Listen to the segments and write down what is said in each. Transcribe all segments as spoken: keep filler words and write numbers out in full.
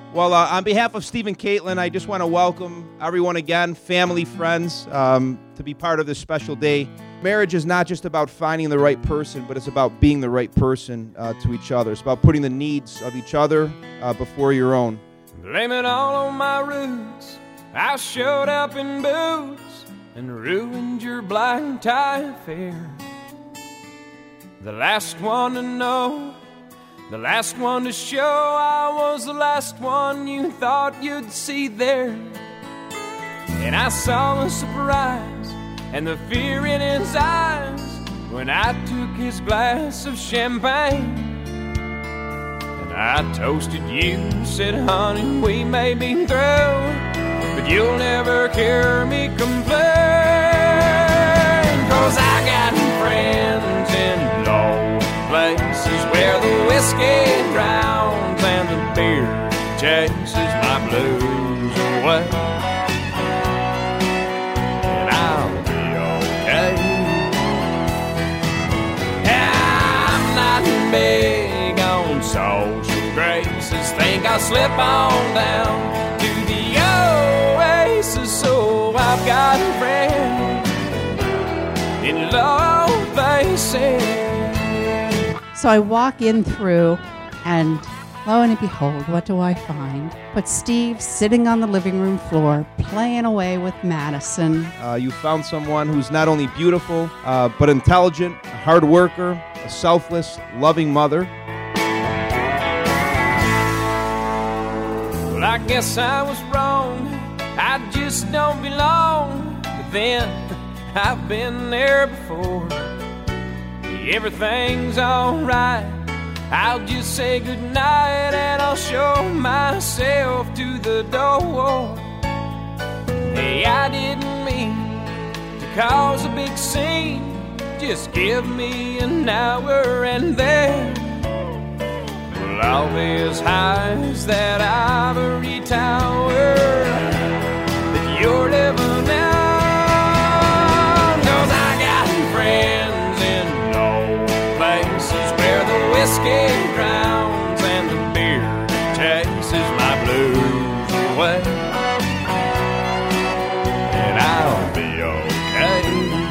Well, uh, on behalf of Steve and Caitlin, I just want to welcome everyone again, family, friends, um, to be part of this special day. Marriage is not just about finding the right person, but it's about being the right person uh, to each other. It's about putting the needs of each other uh, before your own. Blame it all on my roots. I showed up in boots and ruined your black tie affair. The last one to know, the last one to show, I was the last one you thought you'd see there. And I saw the surprise and the fear in his eyes when I took his glass of champagne. And I toasted you, said, honey, we may be through, but you'll never hear me complain. 'Cause I got friends in low places where the whiskey drowns and the beer chases my blues away. And I'll be okay. I'm not big on social graces. Think I'll slip on down to the oasis. So I've got a friend in low places. So I walk in through, and lo and behold, what do I find? But Steve sitting on the living room floor, playing away with Madison. Uh, you found someone who's not only beautiful, uh, but intelligent, a hard worker, a selfless, loving mother. Well, I guess I was wrong. I just don't belong. But then I've been there before. Everything's alright. I'll just say goodnight and I'll show myself to the door. Hey, I didn't mean to cause a big scene. Just give me an hour and then well, I'll be as high as that ivory tower that you're living in. 'Cause I got friends whiskey drowns and the beer chases my blues away. And I'll be okay.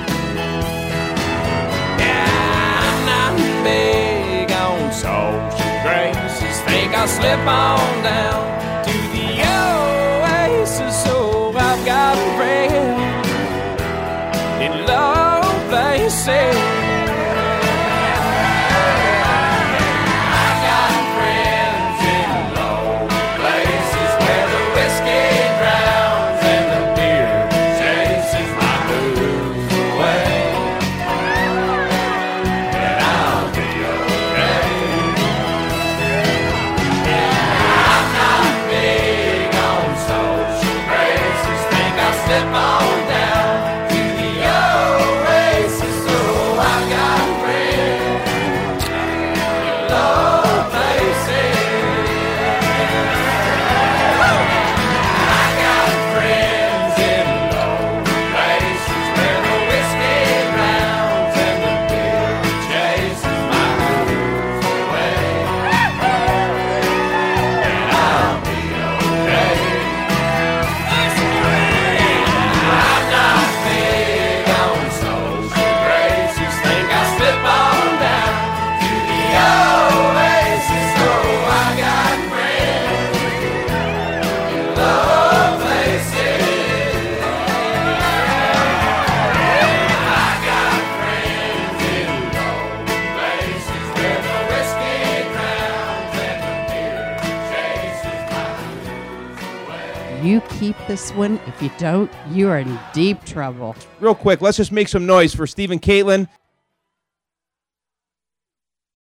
Yeah, I'm not big on social graces. Think I'll slip on down to the oasis. So I've got a friend in low places. You keep this one. If you don't, you are in deep trouble. Real quick, let's just make some noise for Steve and Caitlin.